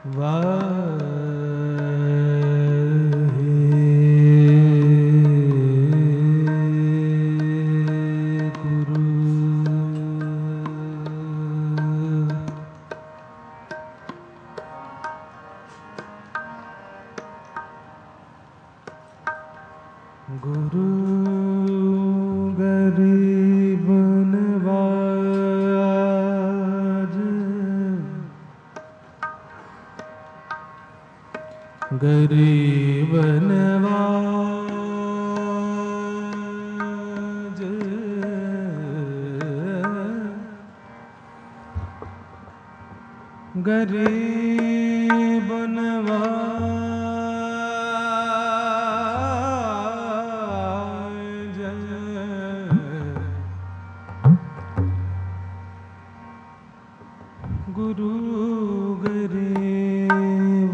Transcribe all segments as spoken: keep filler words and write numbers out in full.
गरीब नवाज गरीब नवाज गुरु गरीब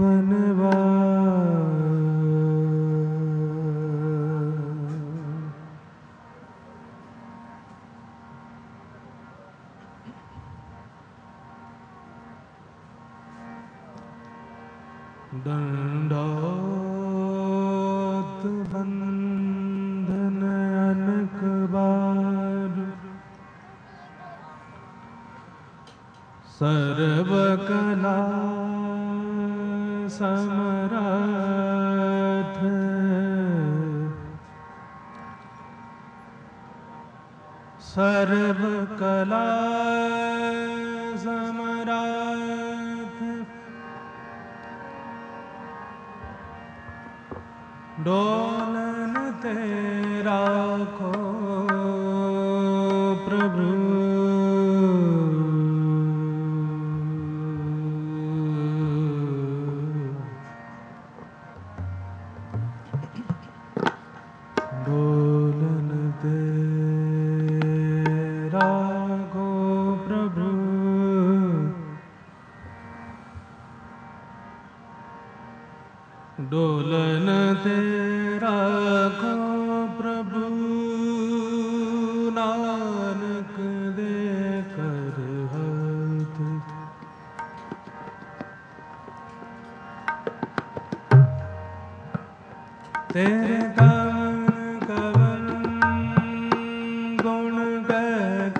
दंडोत बंधन अनक बार सर्व कला समरथ सर्व कला समरथ डोलन तेरा को प्रभु डोलन तेरा को प्रभु डोलन तेरा को प्रभु नानक दे कर हाथ तेरे कवन कवन गुण कह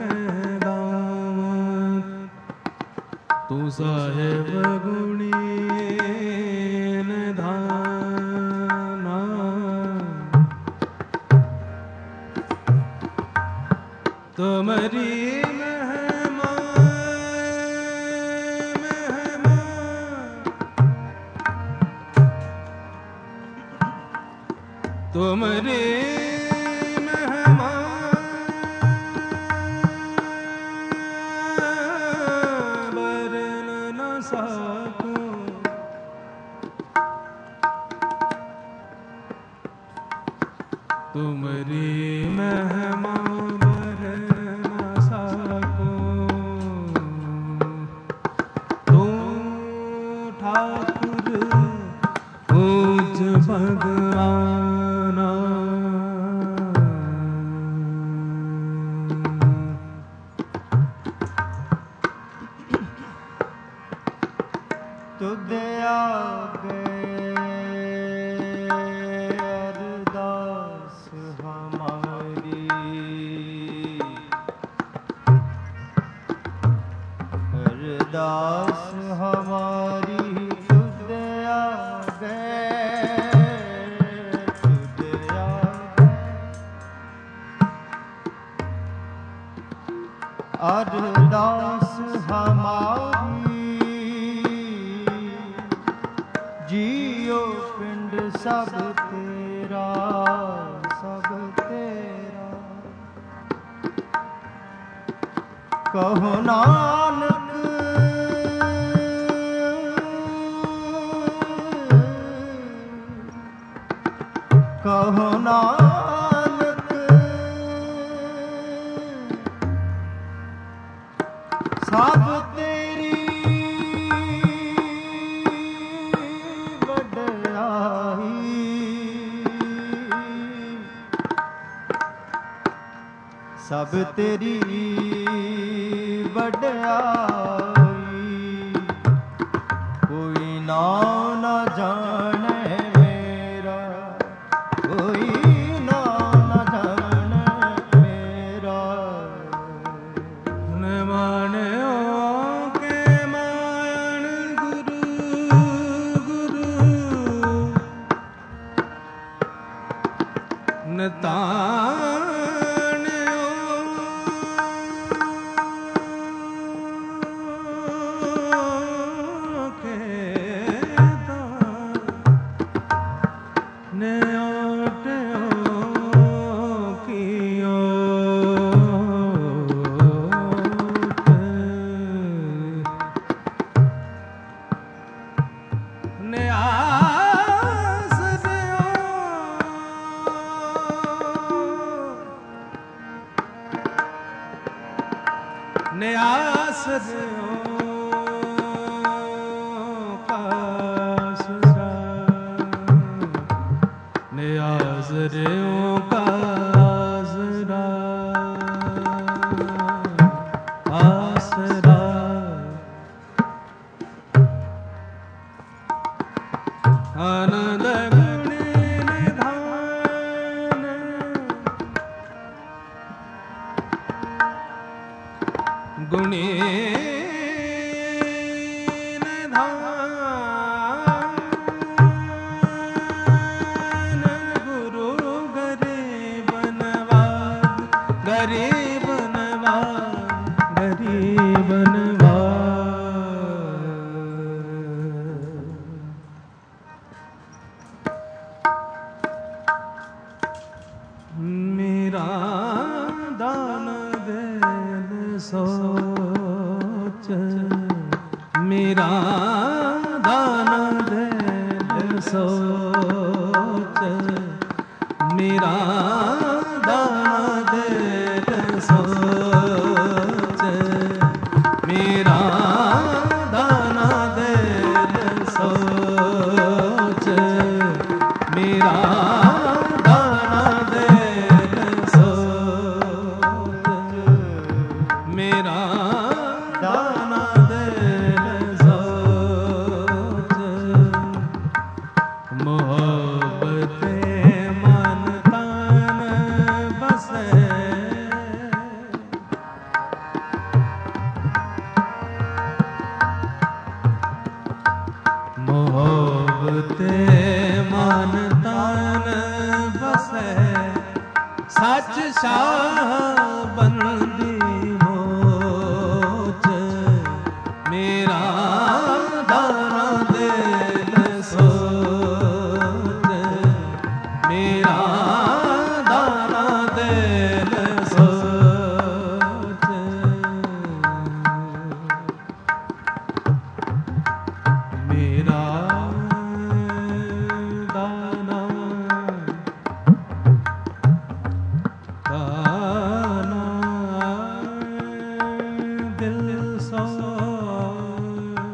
दामन तू साहेब गुणी तुम्हारी महिमा महिमा तुम्हारी महिमा वर्ण न सकूं तुम्हारी महिमा भगवान तुझे आगे अरदास हमारी अरदास हमारी अरदास हमारी जियो पिंड सब तेरा सब तेरा कहो नानक कहो नानक सब तेरी वड्याई सब तेरी वड्याई कोई नाम न जाने मेरा, कोई नाम न जाने मेरा। न मान्यो के मान गुरु गुरु, न तान्यो के तान, न ओट्यो कियो ने आस दियो, ने आस दियो कासरा, ने आस दियो कासरा आसरा। आनंद गुणी निधान, गुणी निधान, गुरु गरीब नवाज, गरीब नवाज, गरीब नवाज। मेरा दान देन सोच, मेरा दान देन सोच, मेरा दान देन सोच, मेरा दान देन सोच, मेरा मेरा दाना दिल सोच, मोहब्बते मन तन बसे, मोहब्बते मन तन बसे, सच शाह बंदी मोच, मेरा दाना दिल सोच, मेरा दाना दिल सोच। मेरा दाना दाना दिल सोच,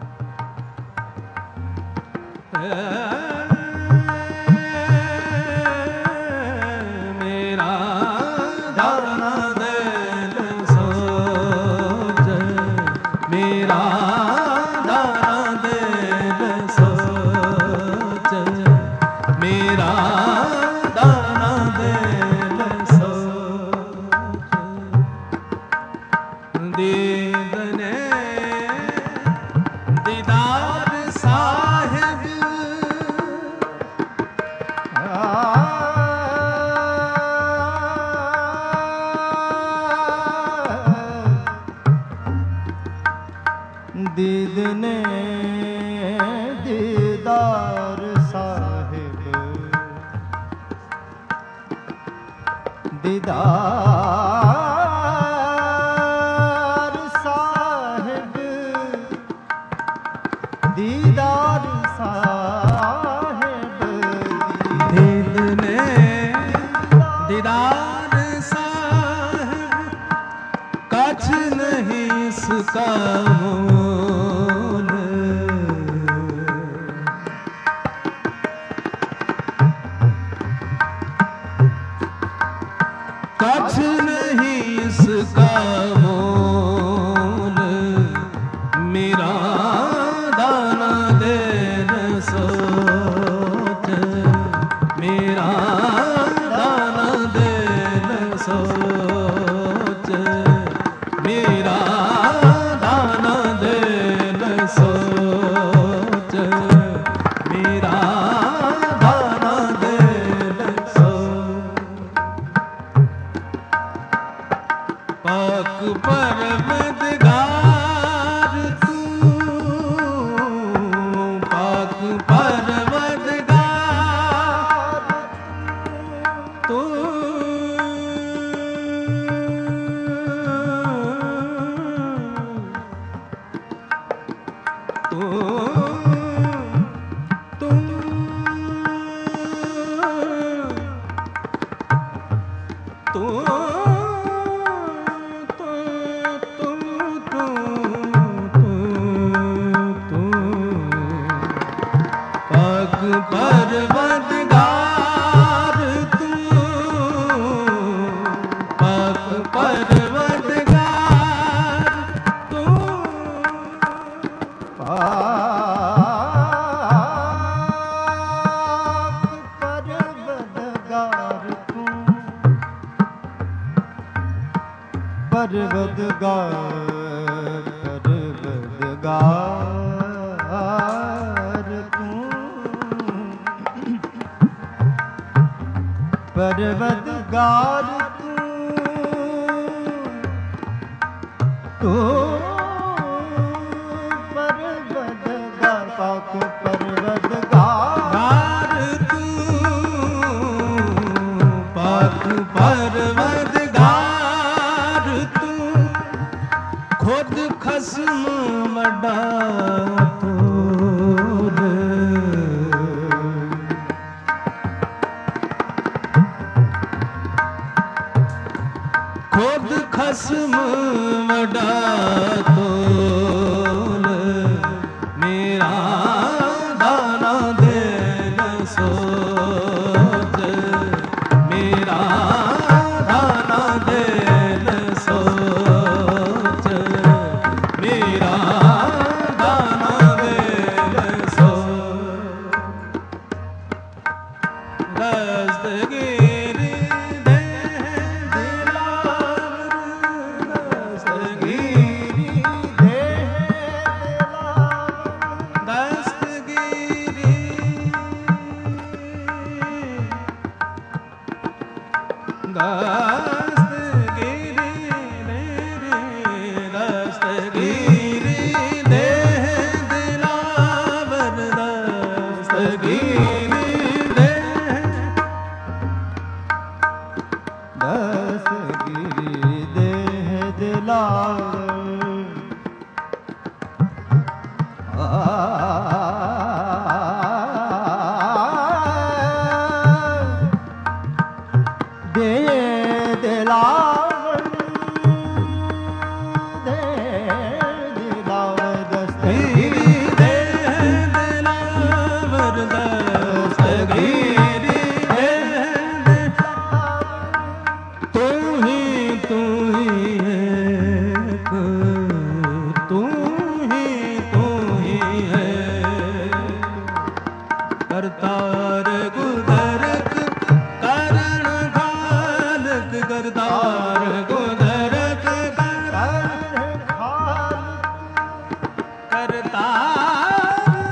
मेरा दाना दिल सोच, मेरा दाना दिल सोच, मेरा दाना दिल सोच। दीदने दीदार साहिब, दीदने दीदार साहिब, दीदार साहिब, दीदार साहिब। दीदने दीदार साहिब, कछ नहीं इसका मोल, कछ नहीं इसका मोल, मेरा दाना दे ਸੋਚ ਮੇਰਾ ਦਾਨਾ ਦਿਲ ਸੋਚ। ਪਾਕ ਪਰਵਦਗਾਰ ਤੂੰ, ਪਾਕ ਪਰਵਦਗਾਰ ਤੂੰ, ਪਰਵਦਗਾਰ ਤੂੰ, ਪਾਕ ਪਰਵਦਗਾਰ ਤੂੰ, ਪਰਵਦਗਾਰ ਪਰਵਦਗਾਰ ਤੂੰ, ਪਰਵਦਗਾਰ ਤੂੰ, ਪਰਵਦਗਾਰ ਪਾਕ ਪਰਵਦਗਾਰ ਤੂੰ, ਪਾਕ ਪਰਵਦਗਾਰ ਤੂੰ, ਖੁਦ ਖਸਮ ਵੱਡਾ ਤੋਰ, ਖੁਦ ਖਸਮ ਵੱਡਾ ਤੋਲ, ਮੇਰਾ ਦਾਨਾ ਦਿਲ ਸੋਚ ਮੇਰਾ ਦਾਨਾ ਦਿਲ ਸੋਚ ਮੇਰਾ ਦਾਨਾ ਦਿਲ ਸੋਚ। ਦਸਤਗੀਰ ਦੇ ਦਿਲਾਵਰ, ਦਸਤਗੀਰ ਦੇ ਦਿਲਾਵਰ, ਦਸਤਗੀਰੀ ਦਸਤਗੀਰੀ ਮੇਰੇ ਦਸਤਗੀਰੀ ਦੇ ਦਿਲਾਵਰ, ਦਸਤਗੀਰੀ ਦੇ ਦਸਤਗੀਰੀ ਦੇ ਦਿਲਾਵਰ, ਦੇ ਦਿਲਾਵਰ, ਦੇ ਦਿਲਾਵਰ, ਦਸਤਗੀਰੀ ਦੇ ਦਿਲਾਵਰ, ਦਸਤਗੀਰੀ ਦੇ ਤੂੰ ਹੀ ਤੂੰ ਹੀ ਏਕ, ਤੂੰ ਹੀ ਤੂੰ ਹੀ ਹੈ ਕਰਤਾਰ ਕੁਦਰਤ ਕਰਨ ਖਾਲਕ, ਕਰਤਾਰ ਕੁਦਰਤ ਕਰਨ ਕਰਤਾਰ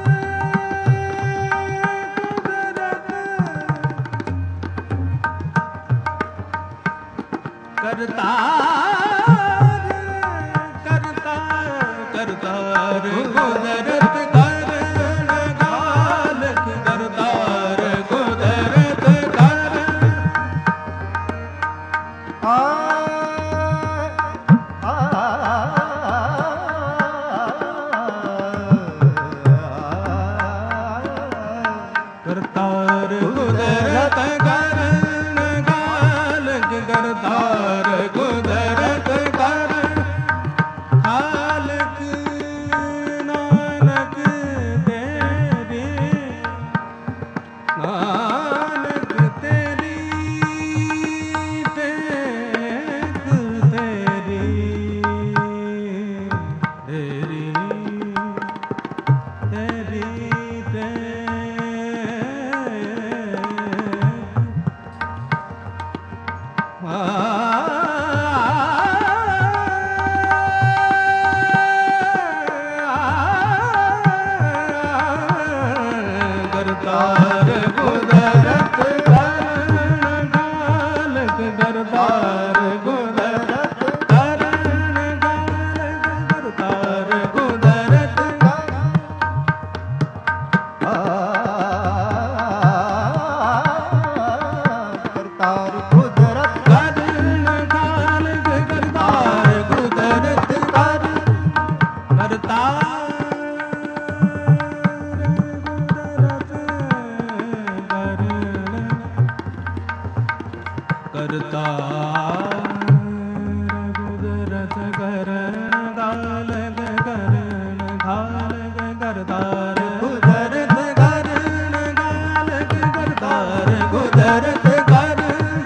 ਕਰਤਾਰ ਕਰਤਾਰ ਕਰਤਾਰ ਕੁਦਰਤ ਕਰਨ ਖਾਲਕ, ਕਰਤਾਰ ਕੁਦਰਤ ਕਰਨ ਆ ਆ ਕਰਤਾਰ ਕੁਦਰਤ ਕਰਨ ਖਾਲਕ, ਕਰਤਾਰ ਕੁਦਰਤ ਕਰਨ ਖਾਲਕ, ਨਾਨਕ ਤੇਰੀ ਨਾਨਕ ਤੇਰੀ ਟੇਕ ਤੇਰੀ ਤੇਰੀ ਤੇਰੀ ਟੇਕ ਕਰਤਾ ਕੁਦਰਤ ਕਰਨ ਗਾਲਕ ਕਰਨ ਖਾਲਕ ਕਰਤਾਰ ਕੁਦਰਤ ਕਰਨ ਗਾਲਕ ਕਰਤਾਰ ਕੁਦਰਤ ਕਰ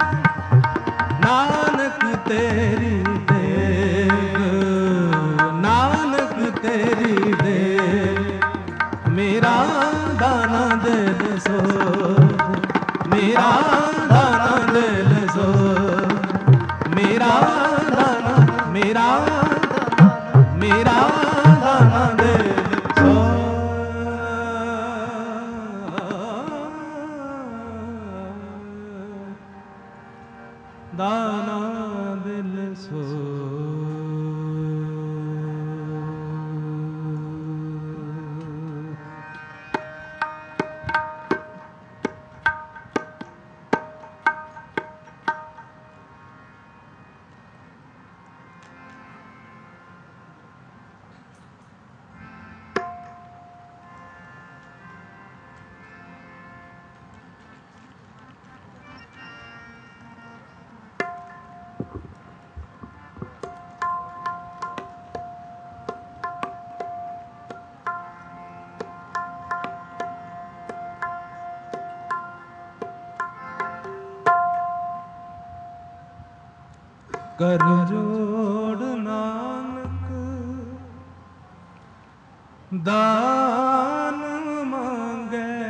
ਨਾਨਕ ਤੇਰੀ ਦੇਗ ਨਾਨਕ ਤੇਰੀ ਦੇਗ ਮੇਰਾ ਦਾਨਾ ਦਿਲ ਸੋ ਮੇਰਾ ਦਾਨਾ ਦਿਲ ਸੋ ਮੇਰਾ ਦਾਨਾ ਮੇਰਾ ਮੇਰਾ ਦਾਨਾ ਦਿਲ ਸੋ ਦਾਨਾ ਦਿਲ ਸੋ ਕਰ ਜੋੜ ਨਾਨਕ ਦਾਨ ਮੰਗੈ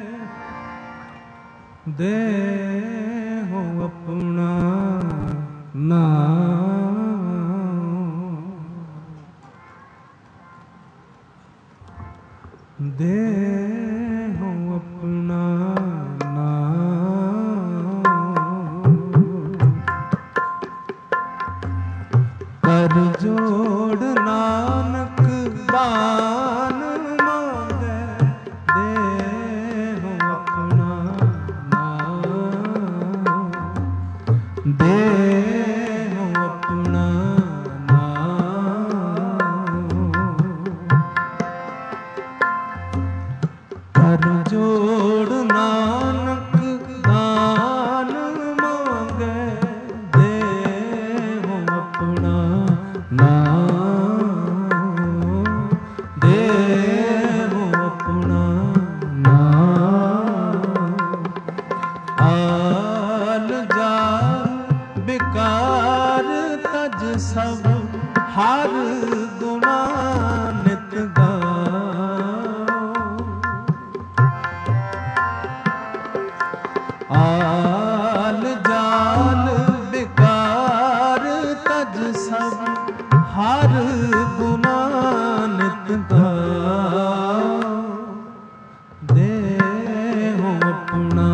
ਦੇਹੁ ਆਪਣਾ ਨਾਮ ਦੇਹੁ ਆਪਣਾ ਕਰ ਜੋੜ ਨਾਨਕ ਦਾਨ ਮੰਗੈ ਦੇਹੁ ਆਪਣਾ ਨਾਮ ਦੇਹੁ ਆਪਣਾ ਨਾਮ ਕਰ ਜੋੜ ਨਾਨਕ ਦਾਨ ਮੰਗੈ ਦੇਹੁ ਆਪਣਾ ਨਾਮ ਦੇਹੁ ਆਪਣਾ ਨਾਮ ਆਲ ਜਾਲ ਬਿਕਾਰ ਤਜ ਸਭ ਹਰ ਗੁਣਾ ਨਿਤ ਗਾਓ ਆਲ ਜਾਲ ਬਿਕਾਰ ਤਜ ਸਭ ਹਰ ਗੁਣਾ ਨਿਤ ਗਾਓ ਦੇਹੁ ਆਪਣਾ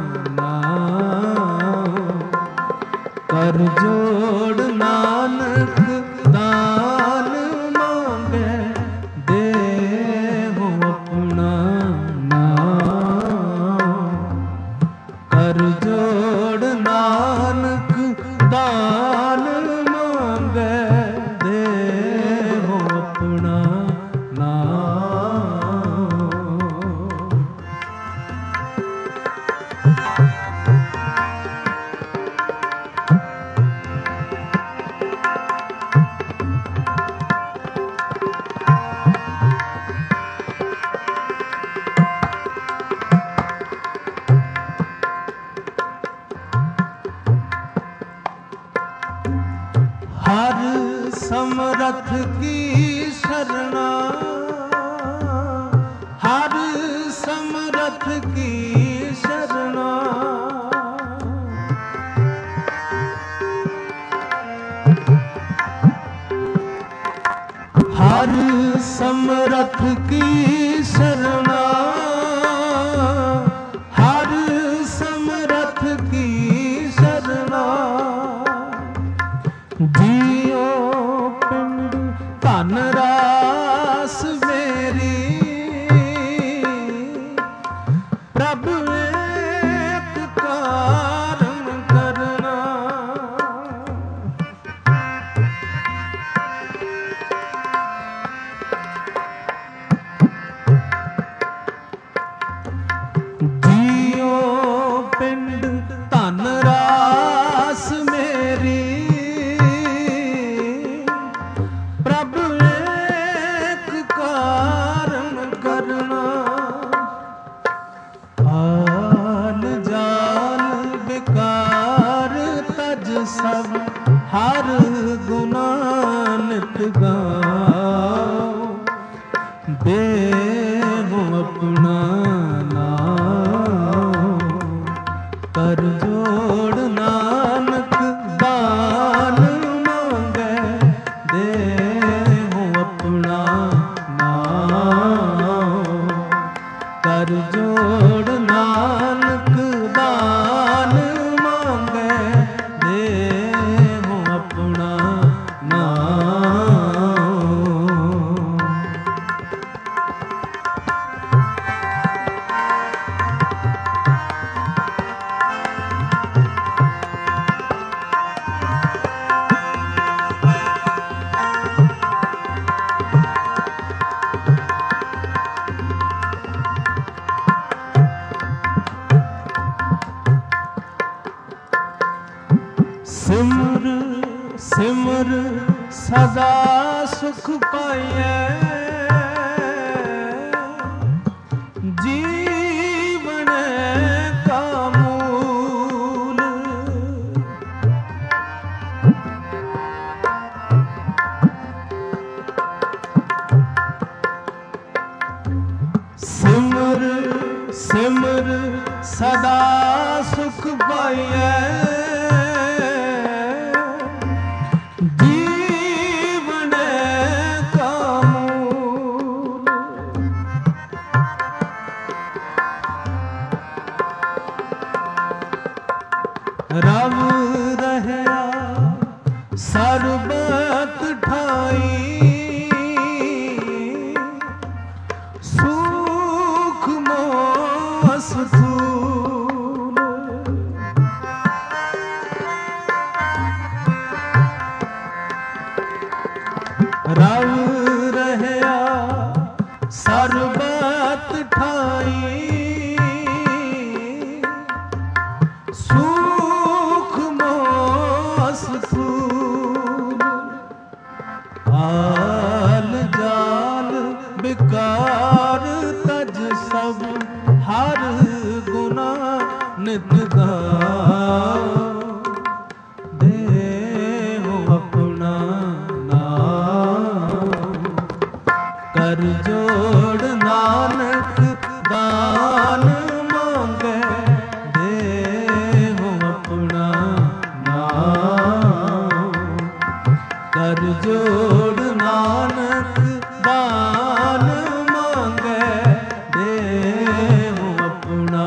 ਨਾਮ ਕਰ ਜੋੜ ਨਾਨਕ ਦਾਨ ਮੰਗੈ ਦੇਹੁ ਆਪਣਾ ਨਾਮ ਕਰ ਜੋੜ ਨਾਨਕ ਦਾਨ ਮੰਗੈ ਦੇਹੁ ਆਪਣਾ ਨਾਮ ਹਰ ਸਮਰਥ ਕੀ ਸ਼ਰਣਾ ਹਰ ਸਮਰਥ ਕੀ ਸ਼ਰਣਾ ਹਰ ਸਮਰਥ ਕੀ ਸ਼ਰਣਾ ਹਰ ਸਮਰਥ ਕੀ ਸ਼ਰਣਾ ਜੀਓ ਪਿੰਡ ਧਨ ਰਾਸ ਮੇਰੀ ਪ੍ਰਭ ਏਕ ਕਾਰਨ ਕਰਨਾ देहु अपना नाम। कर जोड़ नानक दान मांगे, देहु अपना नाम। कर जोड़ नानक दान मांगे, देहु अपना नाम। सिमर सिमर सदा सुख पाइए, जीवन का मूल। सिमर सिमर सदा सुख पाइए, रव रहया सरबत ठाई, सुख मोस सूल। रव रहया सरबत ठाई, हाल जाल बिकार तज सब, हर गुना नित गाओ। देहु अपना नाम। कर जोड़ नानक दान मांगे, देहु अपना नाम। कर जोड़ नानक दान मांगे, देहु अपना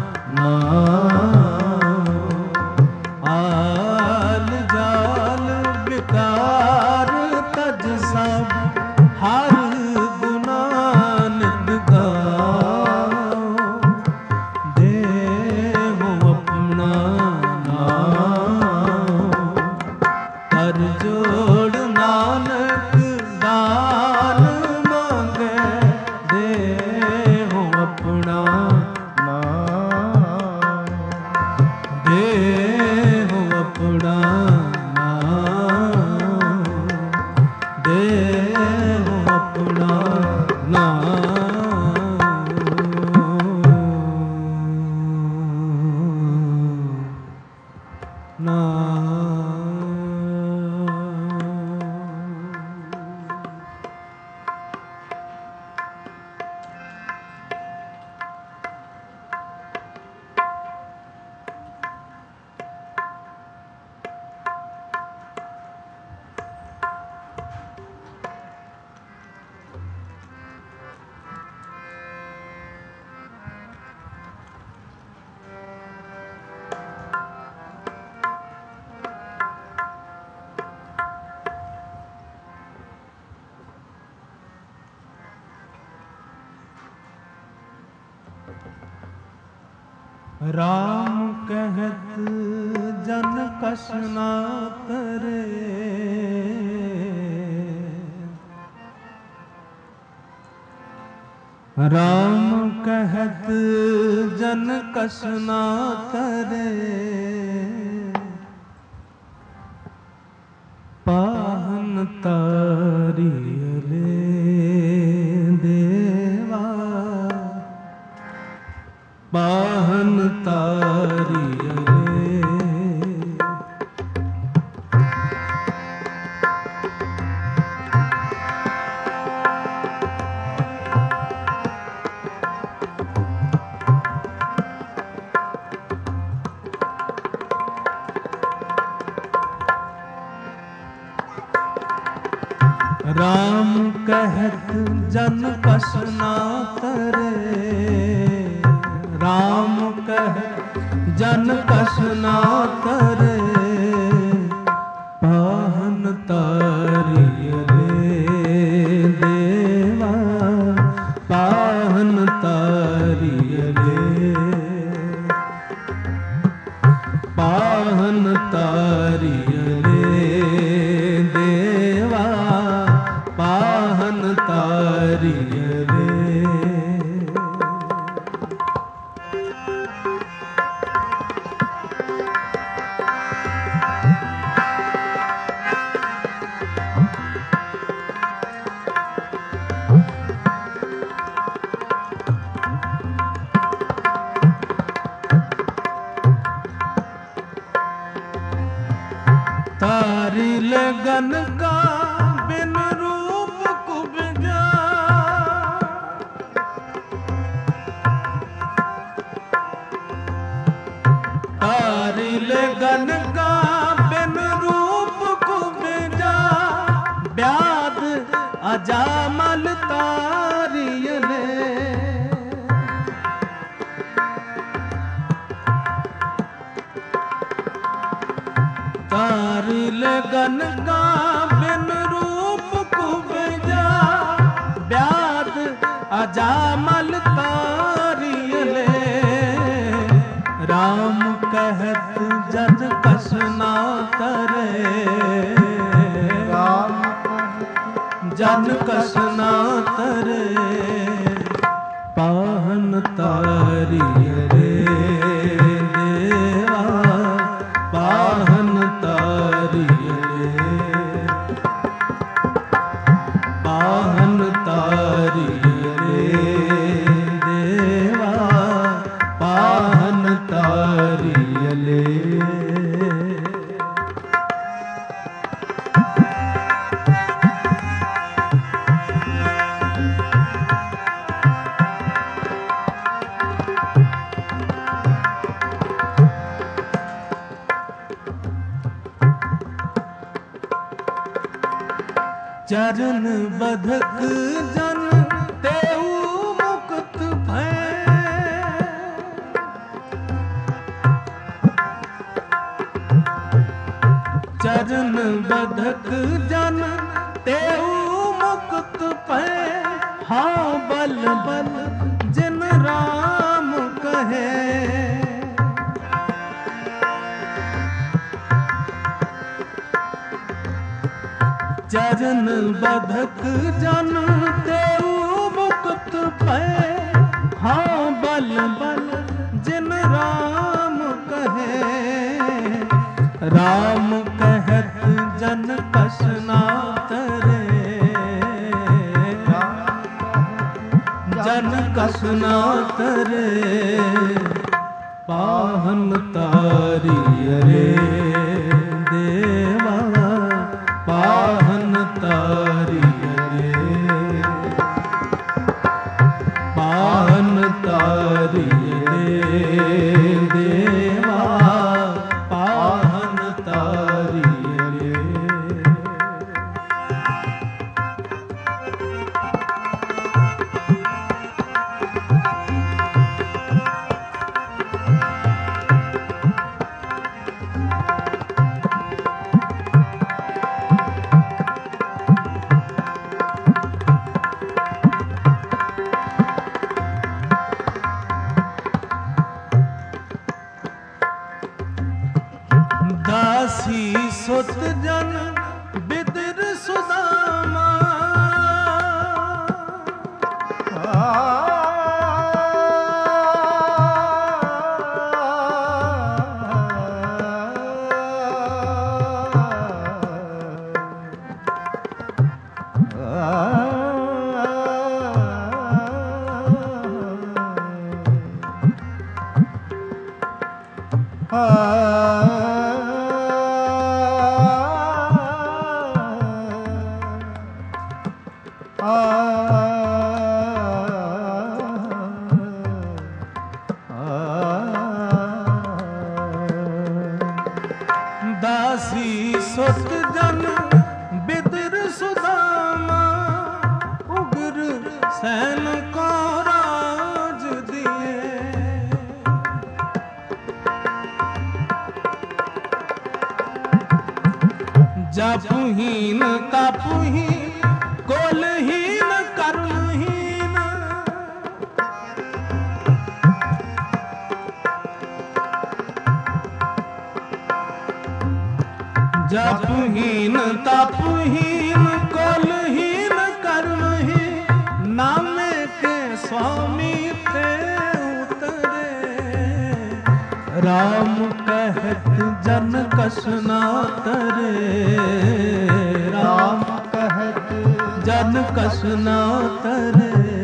नाम। आल जाल बिकार तज सब, हर गुना नित गाओ। देहु अपना नाम। कर जोड़ नानक दान मांगे, देहु अपना नाम। देहु अपना नाम। देहु अपना नाम। नाम। राम कहत जन कस ना करे, राम कहत जन कस ना करे, पाहन तारियले देवा, पाहन तारियले। कहत जन कस ना तरे, राम कहत जन कस ना तरे, पाहन तारिय रे देवा, पाहन तारिय रे, पाहन तारिय रे देवा, पाहन तारिय रे। तारी लगन का बिन रूप कुब्जा, तारी लगन का बिन रूप कुब्जा, ब्याद अजामल तारियले, तारी लगन का बिन रूप कुब्जा, ब्याद अजामल तारियले, राम कहत जन कस ना तरे, राम जन कस ना तरे, पाहन तारिय रे देवा, पाहन तारिय रे, पाहन तारिय रे देवा, पाहन तारिय ले। चरण बधक जन तेऊ मुक्त भय, चरण बधक जन तेऊ मुक्त भय, हाँ बल बल जिन राम कहे, चरण बधक जन तेऊ मुक्त भय, हाँ बल बल जिन राम कहे, राम कहत जन कस ना तरे, जन कस ना तरे, पाहन तारिय रे देवा, पाहन तारिय रे, पाहन तारिय रे देवा, पाहन तारिय रे। दासी सुत जन बिदिर सुदामा, ah जपहीन तपहीन कोलहीन कर्महीन जपहीन तपहीन कोलहीन कर्महीन नामे के स्वामी थे उतरे राम कहत जन कसना तरे राम कहत जन कसना तरे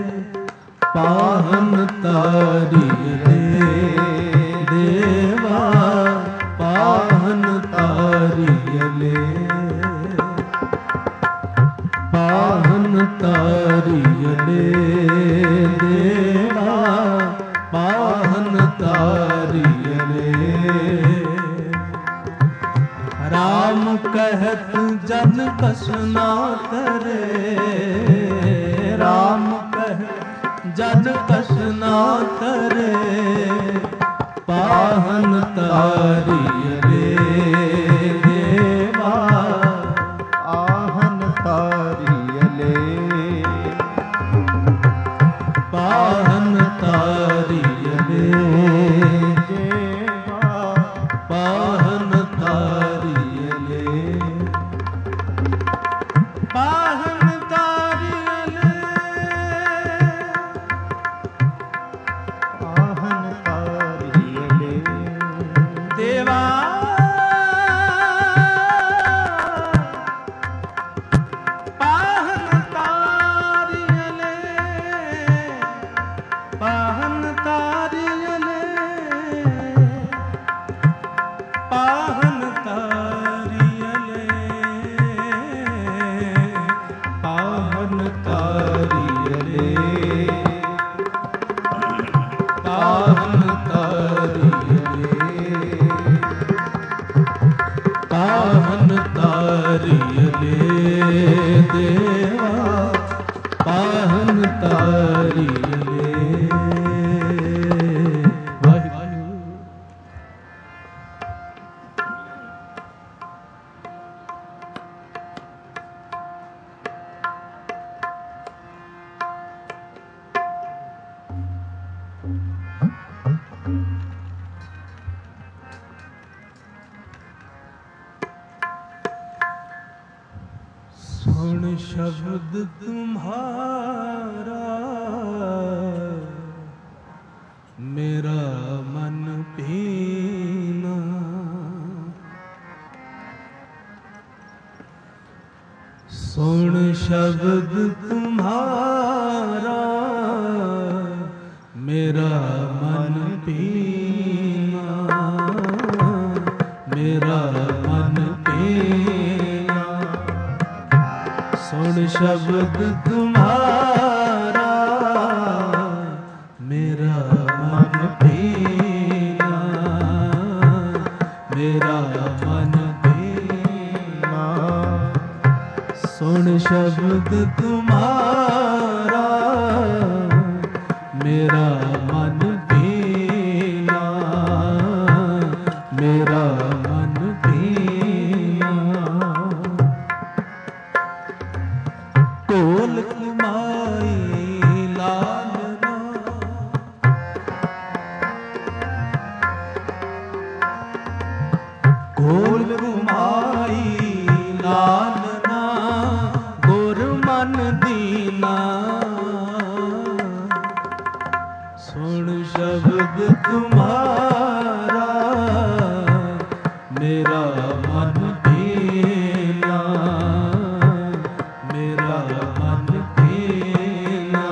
पाहन तारी रे देवा पाहन तारी ले पाहन तारी ले देवा पाहन तारी राम कहत जन कसना तरे राम कहत जन कसना तरे पाहन तारी रे देवा आहन तारी ले पाहन तारी रे पाहन तारी पाहन तारियले आहन तारियले देवा पाहन तारियले पाहन तारियले पाहन तारियले पाहन तारियले पाहन तारियले पाहन तारियले देवा पाहन तारियले वाहिगुरु सुन शब्द तुम्हारा मेरा मन पीना सुन शब्द तुम्हारा मेरा मन पीना मेरा मन पीना सुन शब्द तुम्हारा मेरा मन पीना मेरा मन पीना सुन शब्द तुम्हारा मेरा मन पीना मेरा मन पीना कोल कुमाई लालना कोल कुमाई लालना गुर मन दीना सुन शब्द तुम्हारा मेरा मन पीना मेरा मन पीना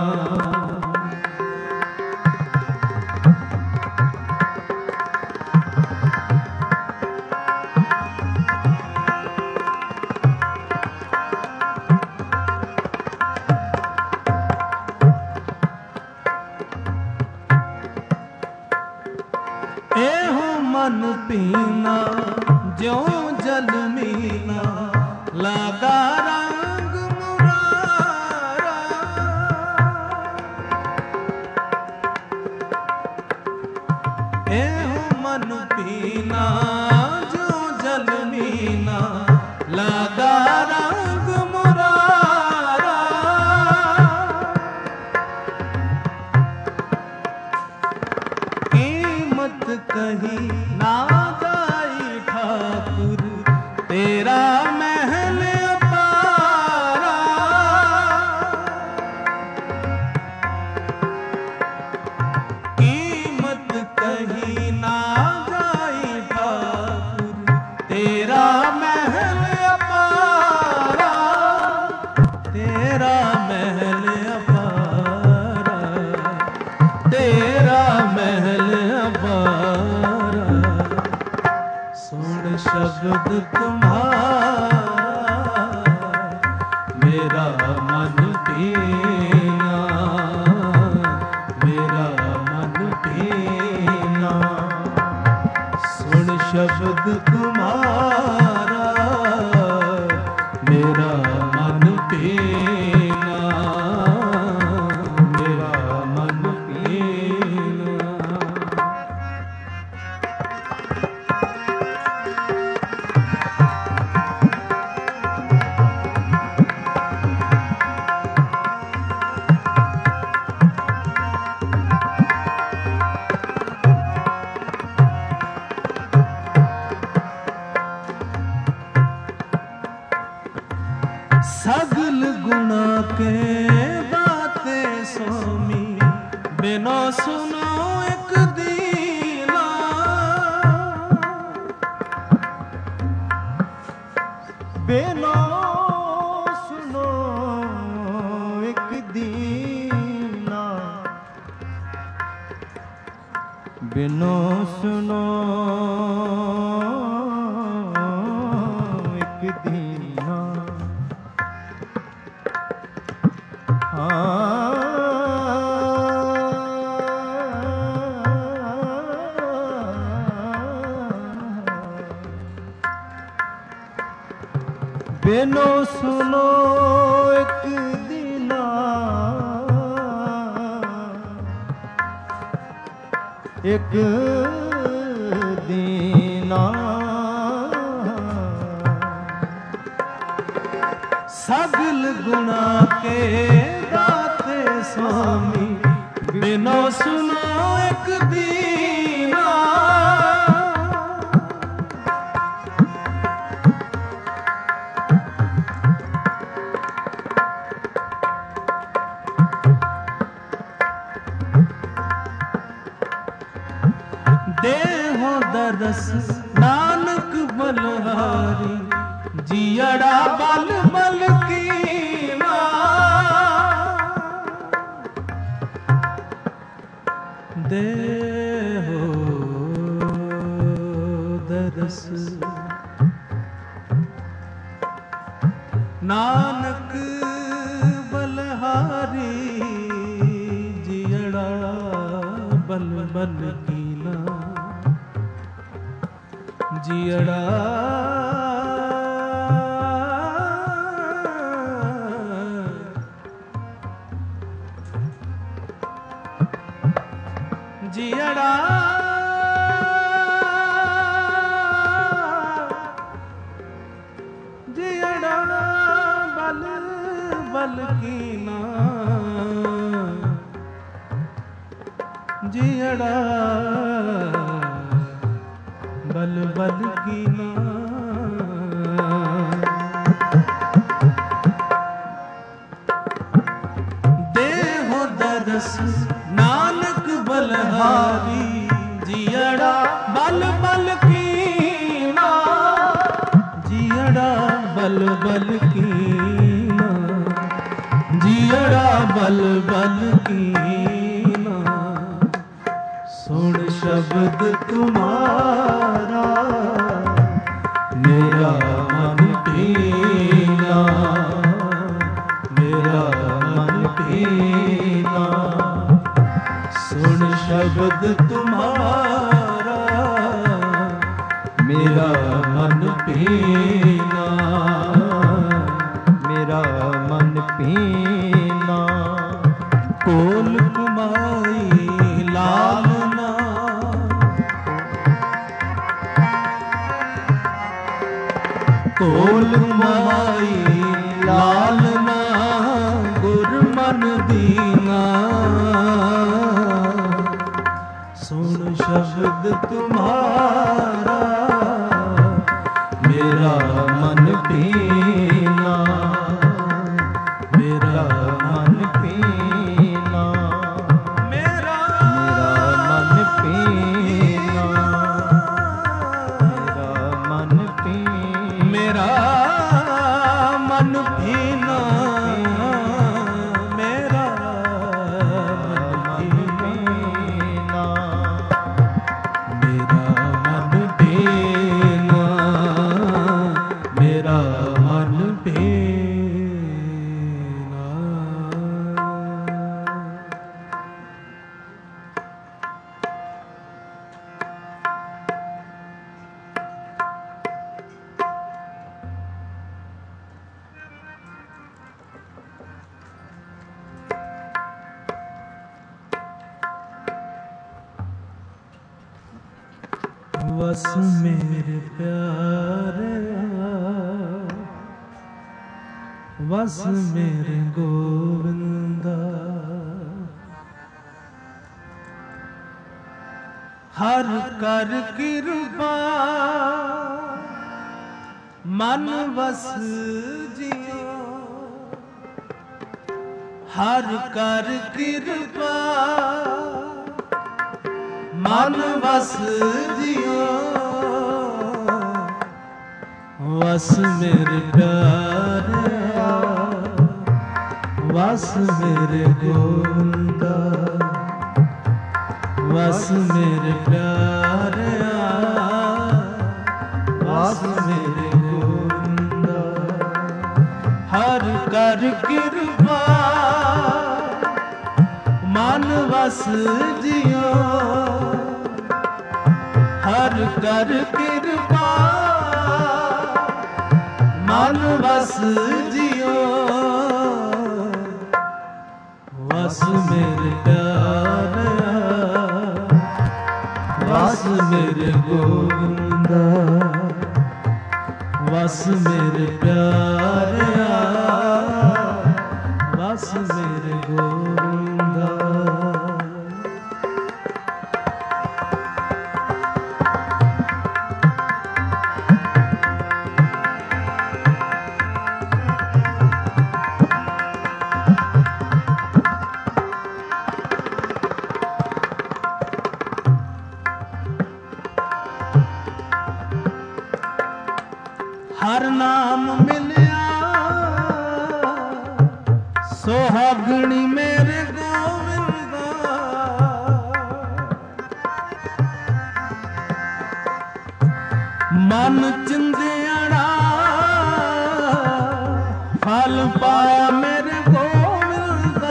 एहो मन पीना ज्यों जल मीना लगा रंग मुरारा एहो मन पीना ज्यों जल मीना कही ना जाई ठाकुर तेरा महल अपारा। कीमत कही ना जाई ठाकुर तेरा महल अपारा, तेरा महल अपारा, तेरा महल अपारा। सुन शब्द तुम्हारा मेरा मन पीना, मेरा मन पीना। सुन शब्द तुम्हारा मेरा मन पीना, मेरा मन पीना। सगल गुणा के बातें स्वामी बिना सुनो एक दीना। बिना सुनो एक दीना, बिना सुनो एक दीना। बिनो सुनो एक दीना, एक दीना। सगल गुणा के दाते स्वामी बिनो सुनो एक दीना। देहो दरस नानक बलहारी जियड़ा बल बल कीना। देहो दरस नानक बलहारी जियड़ा बल बल कीना। जियड़ा जियड़ा जियड़ा बल बल कीना। जियड़ा बल बल कीना। देहो दरस नानक बलहारी जियड़ा बल बल कीना। जियड़ा बल बल कीना, जियड़ा बल बल कीना। सुन शब्द तुम्हारा मेरा मन पीना, मेरा मन पीना। सुन शब्द तुम्हारा मेरा मन पीना, मेरा मन पीना। कोल कुमाई लालना, कोल कुमाई लालना गुर मन दीना। सुन शब्द शब्द तुम्हारा मेरा मन पीना, मेरा मन पीना, मेरा मन पीना, मेरा मन पीना, मेरा मन पीना, मेरा मन पीना, मेरा मन पीना, मेरा मन पीना। बस मेरे प्यारे बस मेरे गोविंदा, हर कर कृपा मन बस जियो, हर कर कृपा मन बस जियो, बस मेरे प्यारे बस मेरे गोविंदा, बस मेरे प्यारे बस मेरे गोविंदा, हर कर कृपा मन बस जियो, हर कर कृपा मन बस जियो, बस मेरे प्यारे बस मेरे गोविंदा, बस मेरे प्यारे बस मेरे गोविंदा। हर नाम मिलिया सुहागणी मेरे गोविंदा, मन चिंदियाड़ा फल पाया मेरे गोविंदा,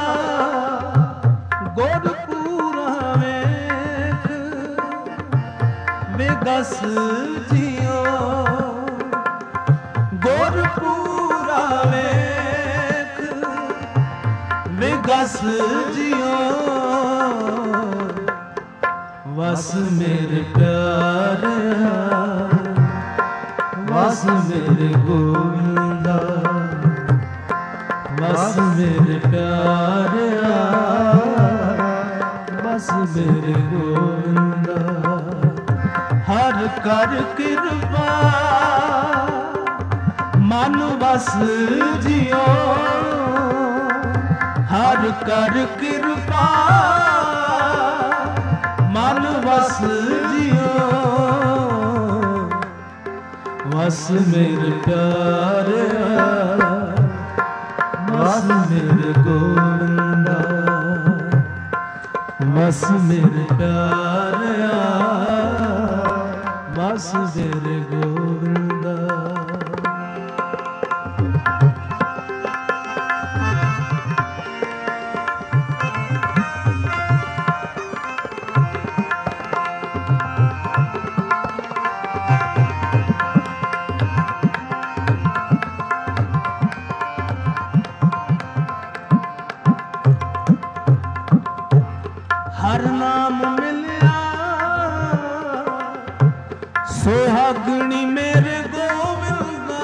गुरपुरा वेख बेगस जियो, गुरपुरा वेख विगस जियो, बस मेरे प्यारे बस मेरे गोविंदा, बस मेरे प्यारे बस मेरे गोविंदा, हर कर कृपा मन बस जियो, हर कर कृपा मन बस जियो, बस मेरे प्यारे बस मेरे गोविंदा, बस मेरे प्यारे बस मेरे गोविंदा। हर नाम मिलिया सुहागणी मेरे गोविंदा,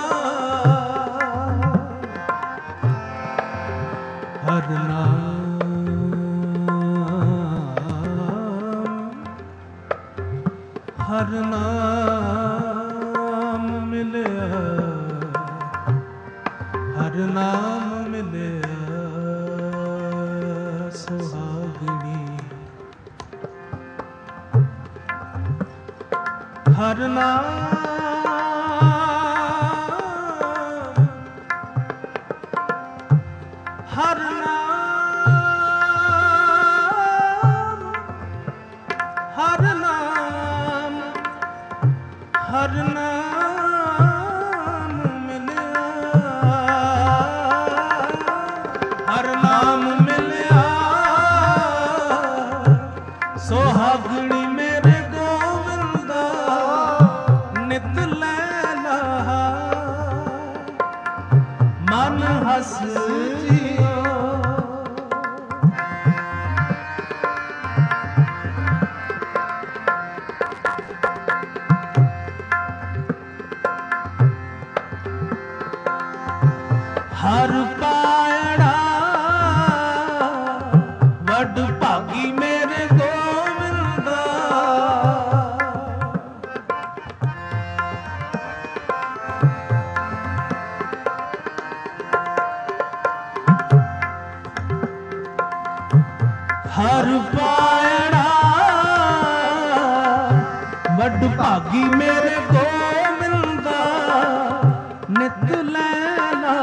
हर नाम ਹਰ ਨਾਮ ਮਿਲਿਆ, ਹਰ ਨਾਮ ਮਿਲਿਆ ਸੁਹਾਗਣੀ, ਹਰ ਨਾਮ, ਹਰ ਨਾਮ, ਹਰ ਨਾਮ, ਹਰ ਨਾਮ ਮਿਲਿਆ, ਹਰ ਨਾਮ ਮਿਲਿਆ ਸੁਹਾਗਣੀ ਮੇਰੇ ਗੋਵਿੰਦਾ, ਨਿਤ ਲੈਲਾ ਮਨ ਹੱਸ ਜੀਓ, ਹਰ ਪਾਇੜਾ ਵੱਡ ਭਾਗੀ ਮੇਰੇ ਗੋਵਿੰਦਾ, ਹਰ ਪਾਇੜਾ ਵੱਡ ਭਾਗੀ ਮੇਰੇ ਗੋਵਿੰਦਾ, ਨਿਤ ਲੈਲਾ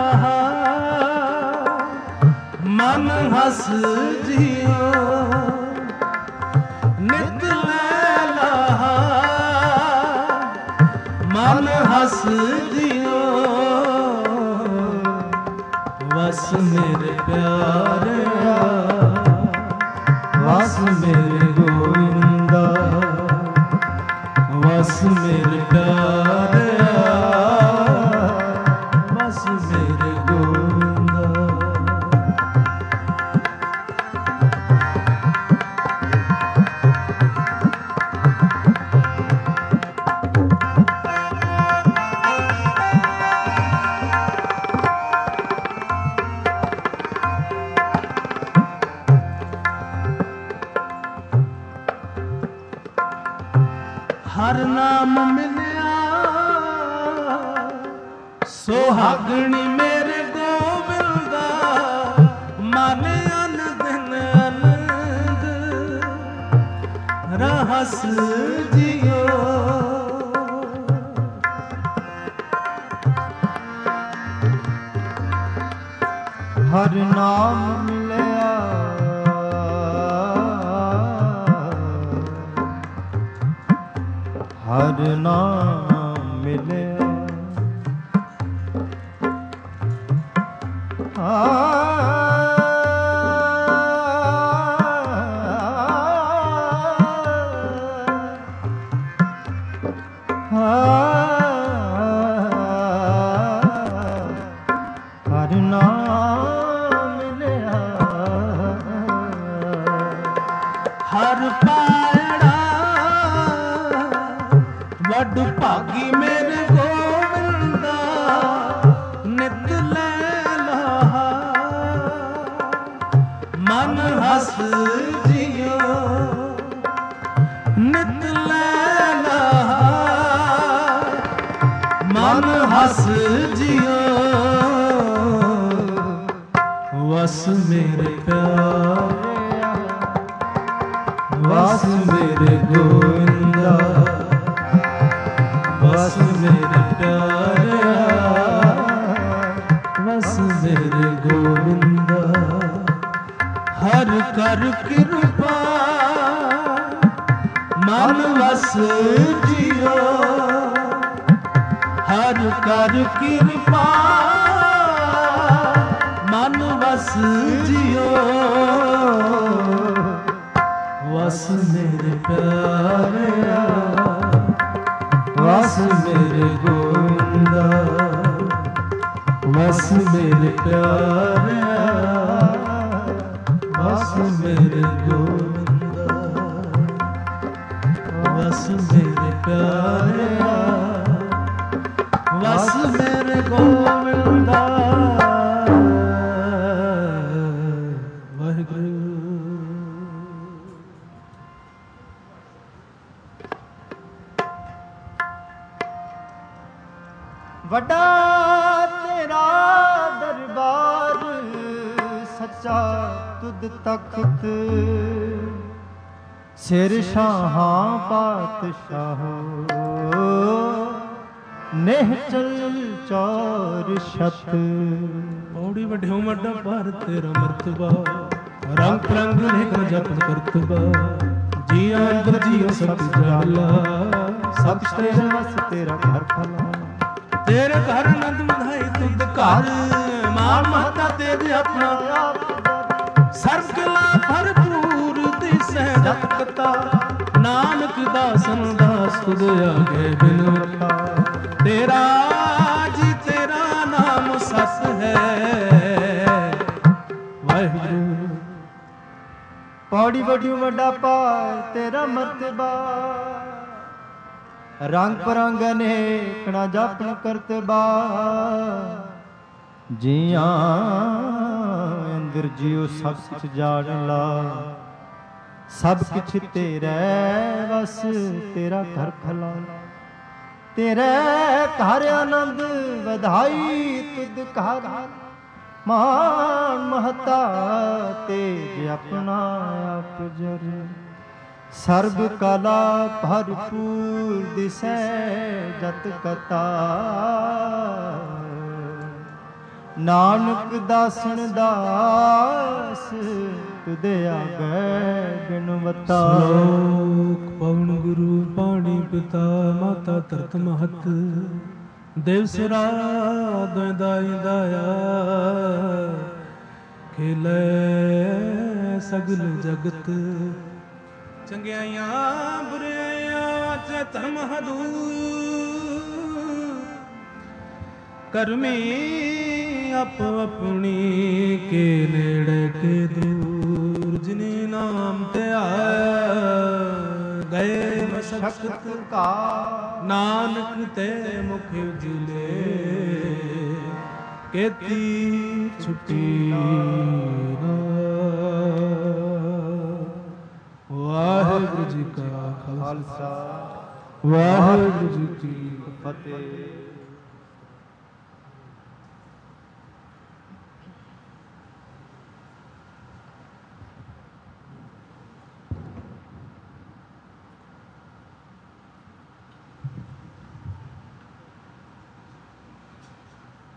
ਮਨ ਹੱਸ ਜੀਓ, ਨਿਤ ਲੈਲਾ ਮਨ ਹੱਸ ਜੀਓ, ਵਸ ਮੇਰੇ ਪਿਆਰਿਆ, ਵਸ ਮੇਰੇ ਗੋਵਿੰਦਾ, ਵਸ ਮੇਰੇ ਪਿਆਰਿਆ, ਵਸ ਮੇਰੇ ਗੋਵਿੰਦਾ। ਹਰ ਨਾਮ ਮਿਲਿਆ ਸੁਹਾਗਣੀ ਮੇਰੇ ਗੋਵਿੰਦਾ, ਮਨ ਅਨ ਦਿਨ ਅਨੰਦ ਰਹਸ ਜੀਓ, ਹਰ ਨਾਮ ਮਿਲਿਆ ਹਰ ਨਾਮ ਮਿਲਿਆ, ਹਰ ਨਾਮ ਮਿਲਿਆ, ਹਰ ਪਾਇੜਾ ਵੱਡ ਭਾਗੀ ਮੇਰੇ ਗੋਵਿੰਦਾ, ਨਿਤ ਲੈਲਾ ਮਨ ਹੱਸ ਜੀਓ, ਨਿਤ ਲੈਲਾ ਮਨ ਹੱਸ ਜੀਓ, ਵਸ ਮੇਰੇ ਪਿਆਰਿਆ, ਵਸ ਮੇਰੇ ਗੋਵਿੰਦਾ, ਵਸ ਮੇਰੇ ਪਿਆਰਿਆ, ਵਸ ਮੇਰੇ ਗੋਵਿੰਦਾ, ਹਰ ਕਰ ਕਿਰਪਾ ਮਨ ਵਸ ਜੀਓ, ਹਰ ਕਰ ਕਿਰਪਾ ਮਨ ਵਸ ਜੀਓ, ਵਸ ਮੇਰੇ ਪਿਆਰਿਆ, ਵਸ ਮੇਰੇ ਗੋਵਿੰਦਾ, ਵਸ ਮੇਰੇ ਪਿਆਰਿਆ, ਵਸ ਮੇਰੇ ਗੋਵਿੰਦਾ, ਵਸ ਮੇਰੇ ਪਿਆਰਿਆ, ਵਸ ਮੇਰੇ ਗੋਵਿੰਦਾ। ਵਾਹਿਗੁਰੂ। ਵੱਡਾ ਤੇਰਾ ਦਰਬਾਰ ਸੱਚਾ ਤੁਧ ਤਖਤ ਸਿਰ ਸ਼ਾਹਾਂ ਪਾਤਸ਼ਾਹੋ ਨਿਹਚਲ ਚੌਰ ਛਤ। ਪੌੜੀ ਵੱਡਿਓ ਵੱਡਾ ਭਾਰ ਤੇਰਾ ਮਰਤਬਾ ਰੰਗ ਰੰਗ ਨੇਕ ਜਪਨ ਕਰਤਬਾ ਜੀ ਅੰਦਰ ਜੀਉ ਸਭ ਜਾਲਾ ਸਭ ਤੇਰੇ ਵਸ ਤੇਰਾ ਘਰ ਫਲਾ ਤੇਰੇ ਘਰ ਆਨੰਦ ਵਧਾਈ ਤੁਧ ਘਰ ਮਾਨ ਮਹਤਾ ਤੇਜ ਆਪਣਾ ਸਰਬ ਕਲਾ ਭਰਪੂਰ ਦਿਸੈ ਜਤ ਕਤਾ ਨਾਨਕ ਦਾਸਨ ਦਾਸ ਤੁਧ ਆਗੇ ਬਿਨਵਤਾ ਤੇਰਾ ਜੀ ਤੇਰਾ ਨਾਮ ਸਤ ਹੈ ਵਾਹਿਗੁਰੂ। ਪੌੜੀ ਵੱਡਿਓ ਵੱਡਾ ਭਾਰ ਤੇਰਾ ਮਰਤਬਾ ਰੰਗ ਪਰੰਗ ਅਨੇਕ ਨਾ ਜਪਨ ਕਰਤਬਾ ਜੀਆਂ ਅੰਦਰ ਜਿਉ ਸਭ ਕੁਛ ਜਾਣ ਲਾ ਸਭ ਕੁਛ ਤੇਰਾ ਵਸ ਤੇਰਾ ਘਰ ਖਲਾ ਤੇਰੇ ਘਰ ਆਨੰਦ ਵਧਾਈ ਤੁਧ ਘਰ ਮਾਨ ਮਹਤਾ ਤੇਜ ਆਪਣਾ ਆਪ ਜਰ ਸਰਬ ਕਲਾ ਭਰਪੂਰ ਦਿਸੈ ਜਤ ਕਤਾ ਨਾਨਕ ਦਾਸਨ ਦਾਸ ਤੁਧ ਆਗੈ ਬਿਨਵਤਾ। ਸ਼ਲੋਕ ਪਵਨ ਗੁਰੂ ਪਾਣੀ ਪਿਤਾ ਮਾਤਾ ਧਰਤ ਮਹਤ ਦੇਵ ਸੁਰਾ ਦੋਇ ਦਾਈ ਦਾਇਆ ਖੇਲੇ ਸਗਲ ਜਗਤ ਚੰਗਿਆਈਆਂ ਬੁਰਿਆਈਆਂ ਚ ਧਰਮ ਹਦੂ ਕਰਮੀ ਆਪ ਆਪਣੀ ਕੇ ਨੇੜੇ ਕੇ ਦੂਰ ਜਿਨੇ ਨਾਮ ਤੇ ਆਇਆ ਗਏ ਮਸ਼ਕਤ ਕਾ ਨਾਨਕ ਤੇ ਮੁਖ ਉਜਲੇ ਕੇਤੀ ਛੁੱਟੀ ਨਾ। ਵਾਹਿਗੁਰੂ ਜੀ ਕਾ ਖਾਲਸਾ ਵਾਹਿਗੁਰੂ ਜੀ ਕੀ ਫਤਿਹ।